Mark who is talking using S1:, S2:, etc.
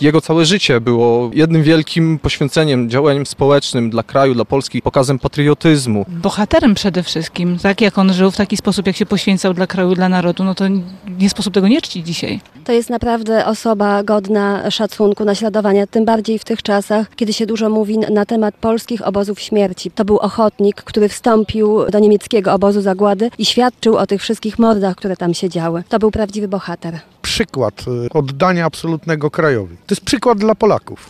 S1: Jego całe życie było jednym wielkim poświęceniem, działaniem społecznym dla kraju, dla Polski, pokazem patriotyzmu.
S2: Bohaterem przede wszystkim, tak jak on żył, w taki sposób, jak się poświęcał dla kraju, dla narodu, no to nie sposób tego nie czcić dzisiaj.
S3: To jest naprawdę osoba godna szacunku, naśladowania, tym bardziej w tych czasach, kiedy się dużo mówi na temat polskich obozów śmierci. To był ochotnik, który wstąpił do niemieckiego obozu zagłady i świadczył o tych wszystkich mordach, które tam się działy. To był prawdziwy bohater.
S4: Przykład oddania absolutnego krajowi. To jest przykład dla Polaków.